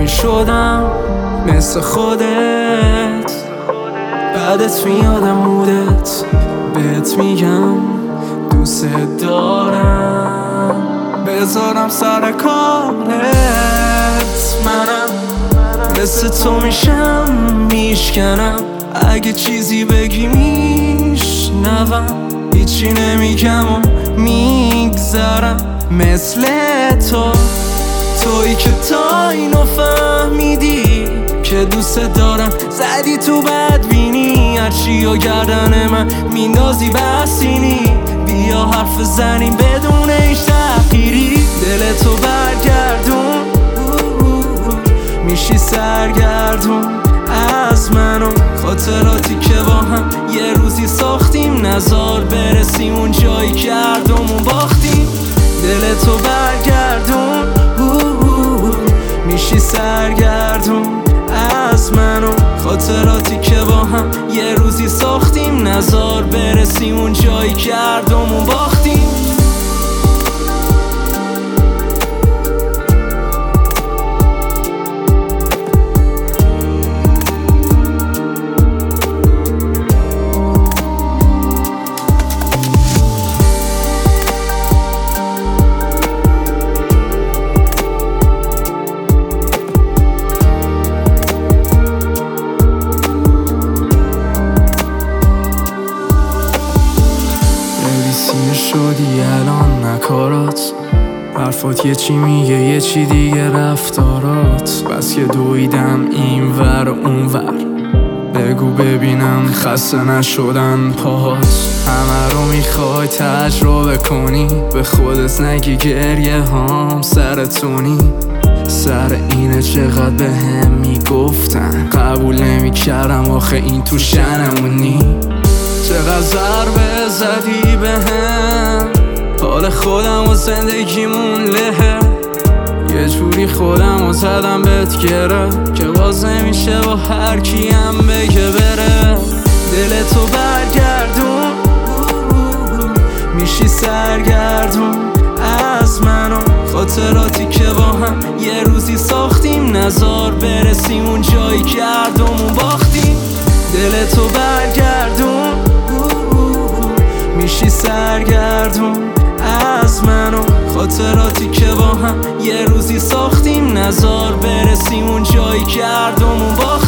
نمیشدم مثل خودت. بعدت میادم مودت، بهت میگم دوست دارم. بذارم سر کارت، منم مثل تو میشم میشکنم. اگه چیزی بگی میشنوم، هیچی نمیگم و میگذرم. مثل تویی که تا اینو فهمیدی که دوست دارم، زدی تو بدبینی هرچی و گردن من میندازی بسینی. بیا حرف زنیم بدون هیچ تغییری. دلتو برگردون، میشی سرگردون از من و خاطراتی که با هم یه روزی ساختیم. نزار برسیم اون جایی که هردومون باختیم. دلتو برگردون، میشی سرگردون از من و خاطراتی که با هم یه روزی ساختیم. نزار برسیم اون جایی که هردومون باختیم. سینه شدی الان نکارات، حرفات یه چی میگه یه چی دیگه رفتارات. بس که دویدم این ور اون ور، بگو ببینم خسته نشدن پاهات. همه رو میخوای تجربه کنی، به خودت نگی گریه هام سرتونی. سر اینه چقدر به هم میگفتن، قبول نمیکردم آخه این تو شنمونی. چقدر ضربه زدی به هم، حال خودم و زندگیمون لهه. یه جوری خودم و زدم بهت گره که باز نمیشه با هر کیم بگه بره. دلتو برگردون، میشی سرگردون از من و خاطراتی که با هم یه روزی ساختیم. نزار برسیم اون جایی که هردومون باختیم. دلتو برگردون، میشی سرگردون از من و خاطراتی که با هم یه روزی ساختیم. نزار برسیم اون جایی که هردومون باختیم.